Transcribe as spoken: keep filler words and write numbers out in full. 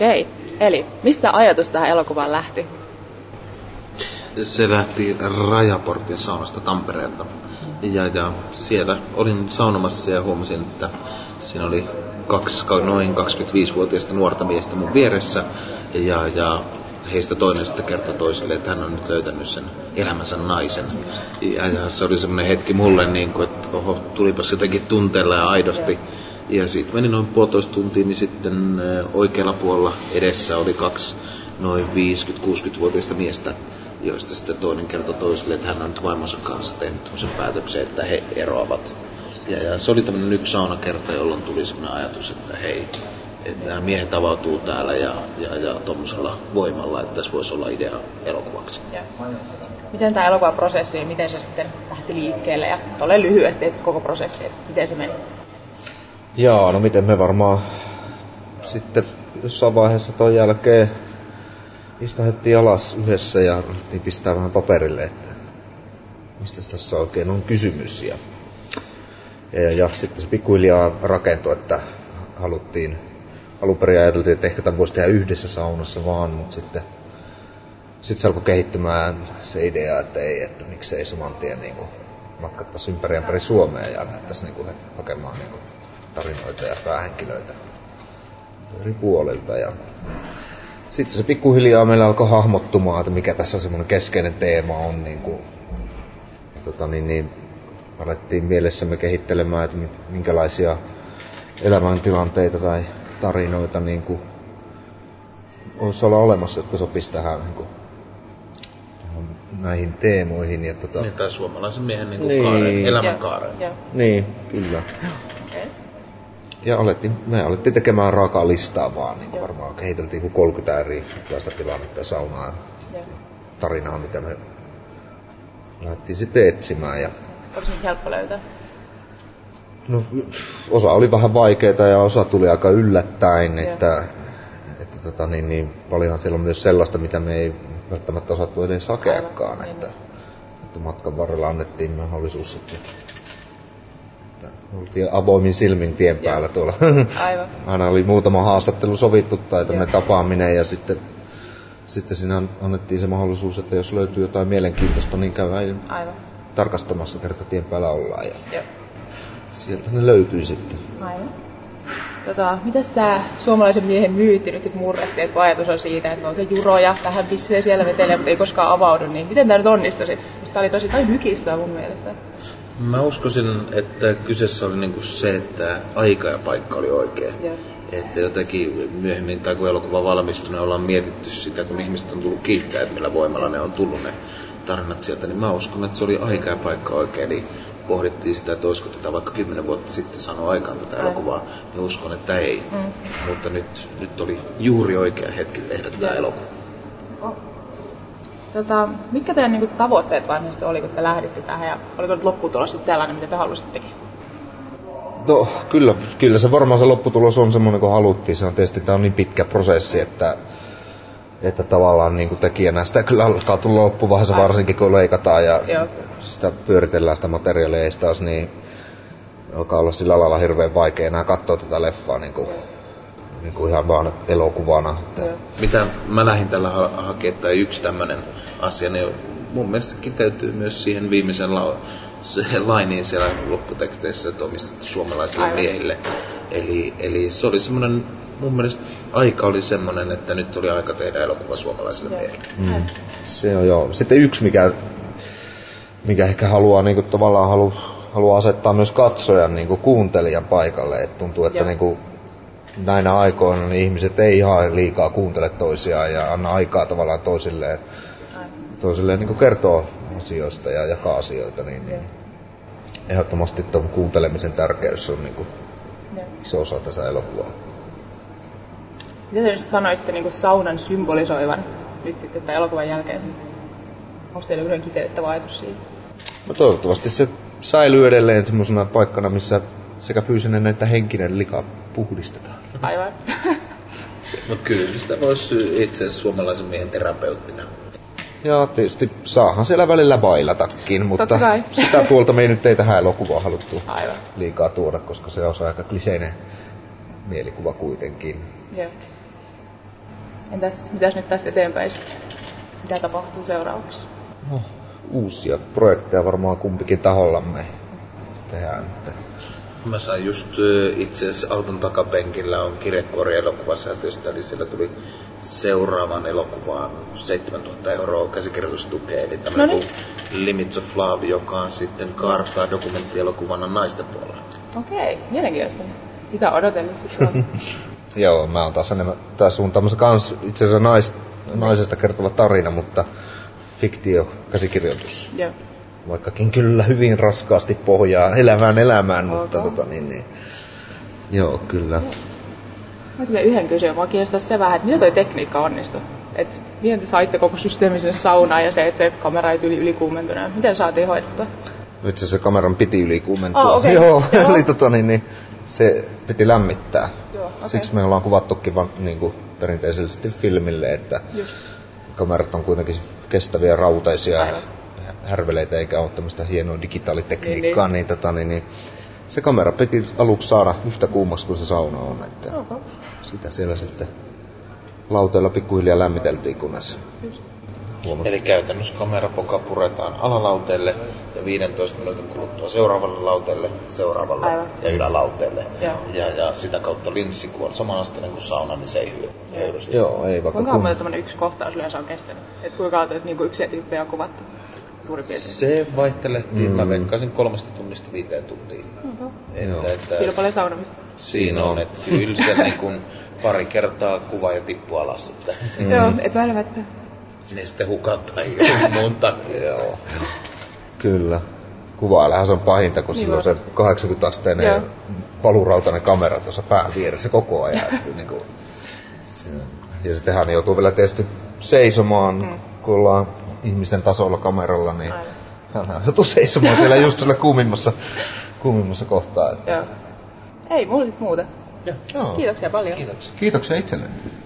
Okei, eli mistä ajatus tähän elokuvaan lähti? Se lähti Rajaportin saunasta Tampereelta. Ja, ja siellä olin saunomassa ja huomasin, että siinä oli kaksi noin kaksikymmentäviisivuotiaista nuorta miestä mun vieressä. Ja, ja heistä toinen sitten kertoi toiselle, että hän on nyt löytänyt sen elämänsä naisen. Ja, ja se oli semmoinen hetki mulle, niin kuin, että oho, tulipas jotenkin tunteella ja aidosti. Ja siitä meni noin puolitoista tuntia, niin sitten oikealla puolella edessä oli kaksi noin viisikymmentä-kuusikymmentävuotiaista miestä, joista sitten toinen kertoi toiselle, että hän on nyt vaimonsa kanssa tehnyt tämmöisen päätöksen, että he eroavat. Ja, ja se oli tämmöinen yksi saunakerta, jolloin tuli semmoinen ajatus, että hei, että nämä miehet avautuu täällä ja, ja, ja tuommoisella voimalla, että tässä voisi olla idea elokuvaksi. Ja. Miten tämä elokuvaprosessi, miten se sitten lähti liikkeelle ja ole lyhyesti että koko prosessi, että miten se meni? Jaa, no miten me varmaan sitten jossain vaiheessa ton jälkeen istahettiin alas yhdessä ja ruvettiin pistää vähän paperille, että mistä tässä oikein on kysymys. Ja, ja, ja sitten se pikkuhiljaa rakentui, että haluttiin, alun perin ajateltiin, että ehkä tämän voisi tehdä yhdessä saunassa vaan, mutta sitten, sitten se alkoi kehittymään se idea, että ei, että miksei saman tien niin matkattaisiin ympäri ympäri Suomea ja lähdettäisiin niin hakemaan niin tarinoita ja päähenkilöitä eri puolilta. Ja sitten se pikkuhiljaa meillä alkoi hahmottumaan, että mikä tässä semmoinen keskeinen teema on. Niin kuin, tota niin, niin, alettiin mielessämme kehittelemään, että minkälaisia elämäntilanteita tai tarinoita niin kuin, olisi olla olemassa, jotka sopisi tähän niin kuin, näihin teemoihin. Ja, tota... niin, tai suomalaisen miehen niin kuin niin. Kaaren, elämänkaaren. Ja, ja. Niin, kyllä. Okay. Ja alettiin, me alettiin tekemään raakaa listaa vaan, niin varmaan kehiteltiin kuin kolmekymmentä eri tilannetta ja saunaa ja tarinaa, mitä me lähdettiin sitten etsimään. Ja... Oliko se helppo löytää? No, osa oli vähän vaikeaa ja osa tuli aika yllättäen, että, että tota, niin, niin, paljonhan siellä on myös sellaista, mitä me ei välttämättä osattu edes hakeakaan, Aivan, että, että matkan varrella annettiin mahdollisuus, että oltiin avoimin silmin tien päällä tuolla. Aivan. Aina oli muutama haastattelu sovittu tai tämmöinen tapaaminen ja sitten, sitten siinä annettiin se mahdollisuus, että jos löytyy jotain mielenkiintoista, niin käydään Aivan. tarkastamassa, kerta tien päällä ollaan. Ja Joo. sieltä ne löytyi sitten. Aivan. Tota, mitäs tää suomalaisen miehen myytti nyt sit murrettiin, että ajatus on siitä, että on se Juro ja vähän pissyä siellä vetelee, mutta ei koskaan avaudu, niin miten tää nyt onnistui sit? Tää oli tosi tai mykistyä mun mielestä. Mä uskoisin, että kyseessä oli niinku se, että aika ja paikka oli oikein. Yeah. Että jotenkin myöhemmin, tai kun elokuva valmistunut, ollaan mietitty sitä, kun ihmiset on tullut kiittää, että millä voimalla ne on tullut ne tarinat sieltä, niin mä uskon, että se oli aika ja paikka oikein. Niin pohdittiin sitä, että olisiko tätä vaikka kymmenen vuotta sitten sanoa aikaan tätä elokuvaa, niin uskon, että ei. Mm. Mutta nyt, nyt oli juuri oikea hetki tehdä yeah. tämä elokuva. Oh. Tota, mitkä teidän niinku tavoitteet varsinaisesti oli, kun te lähditte tähän, ja oliko nyt lopputulos sitten sellainen, mitä te halusittekin? No kyllä, kyllä se varmaan se lopputulos on semmoinen, kun haluttiin. Se on tietysti tämä on niin pitkä prosessi, että, että tavallaan niin kuin tekijänä sitä kyllä alkaa tulla loppuvaiheessa, varsinkin kun leikataan ja Joo. sitä pyöritellään sitä materiaalia, ei sitä olisi niin, alkaa olla sillä lailla hirveän vaikea enää katsoa tätä leffaa niin kuin, niin kuin ihan vaan elokuvana. Mitä mä lähdin tällä ha- hakemaan, tai yksi tämmöinen asia, niin mun mielestä kiteytyy myös siihen viimeisen la- se lainiin siellä lopputeksteissä, että omistettu suomalaisille Aivan. miehille. Eli, eli se oli semmoinen, mun mielestä aika oli semmoinen, että nyt oli aika tehdä elokuva suomalaisille Joo. miehille. Mm. Se on joo. Sitten yksi, mikä, mikä ehkä haluaa niin kuin, tavallaan halu, haluaa asettaa myös katsojan niin kuin kuuntelijan paikalle. Et tuntuu, että niin kuin, näinä aikoina niin ihmiset ei ihan liikaa kuuntele toisiaan ja anna aikaa tavallaan toisilleen, toisilleen niin kuin kertoo asioista ja jakaa asioita. Niin, niin ehdottomasti tuon kuuntelemisen tärkeys on niin kuin iso osa tässä elokuvaa. Mitä te sanoisitte niin kuin saunan symbolisoivan nyt sitten tämän elokuvan jälkeen? Onko teillä yhden kiteyttävä ajatus siitä? No toivottavasti se säilyy edelleen semmoisena paikkana, missä sekä fyysinen että henkinen lika puhdistetaan. Aivan. Mutta kyllä sitä voisi itse asiassa suomalaisen miehen terapeuttina. Ja tietysti saahan siellä välillä bailatakin, mutta sitä puolta me ei nyt ei tähän elokuvaan haluttu Aivan. liikaa tuoda, koska se on aika kliseinen mielikuva kuitenkin. Joo. Entäs mitäs nyt tästä eteenpäin sitten? Mitä tapahtuu seuraavaksi? No, uusia projekteja varmaan kumpikin tahollamme tehdään. Mä sain just itse asiassa auton takapenkillä on kirjekuori-elokuvasäätiöstä, eli siellä tuli seuraavan elokuvaan seitsemäntuhatta euroa käsikirjoitustukea, eli tämmöinen no niin. Limits of Love, joka on sitten kaartaa dokumenttielokuvana naisten puolella. Okei, mielenkiintoista. Sitä odotellessa sitten. Joo, mä oon taas enemmän, tässä on tämmöisen kans itse asiassa nais, naisesta kertova tarina, mutta fiktio käsikirjoitus. Joo. Vaikkakin kyllä hyvin raskaasti pohjaa elämään elämään, okay. mutta tota niin, niin joo, kyllä. Mä tulee yhden kysyä, mua kiinnostaisi se vähän, että miten toi tekniikka onnistui? Et miten te saitte koko systeemin sinne saunaan ja se, että se kamera ei tuli ylikuumentuneen? Miten saatiin hoidettua? Itse asiassa kameran piti ylikuumentua. Oh, okay. Joo, eli tota niin, niin se piti lämmittää. Joo, okay. Siksi me ollaan kuvattukin vaan niin kuin perinteisesti filmille, että just. Kamerat on kuitenkin kestäviä rautaisia Aivan. härveleitä eikä ole tämmöistä hienoa digitaalitekniikkaa, niin, niin. Niin, tota, niin, niin se kamera piti aluksi saada yhtä kuumaksi kuin se sauna on. Että okay. Sitä siellä sitten lauteella pikkuhiljaa lämmiteltiin, kunnes Eli käytännössä kamerapoka puretaan alalauteelle ja viidentoista minuutin kuluttua seuraavalle lauteelle, seuraavalle Aivan. ja ylälauteelle. Ja, ja sitä kautta linssi, kun on samanasteinen kuin sauna, niin se ei höyrystä. Joo, ei vaikka kuinka kun... kauan tämmöinen yksi kohtaus yleensä on kestänyt? Et kuinka kauan niin kuin yksi tyyppiä on kuvattu? Suurin piirtein. Se vaihtelehtii. Mm. Mä venkkaisin kolmesta tunnista viiteen tuntiin. Okay. Että, että siinä on paljon saunamista. Siinä on, että kyllä se niin kuin pari kertaa kuva ja tippu alas. Että... Mm. Joo, epäilemättä. Neste hukataan mun takia. Joo. Kyllä. Kuvailehan se on pahinta, kun niin sillä on se kahdeksankymmentä asteinen Joo. valurautainen kamera tuossa pään vieressä koko ajan. Että, niin kuin, ja sittenhän joutuu vielä tietysti seisomaan, mm. kun ollaan ihmisen tasolla kameralla, niin hän joutuu seisomaan siellä just siellä kuumimmassa, kuumimmassa kohtaa. Että... Joo. Ei, mulla nyt muuta. Joo. Kiitoksia paljon. Kiitoksia. Kiitoksia itselleni.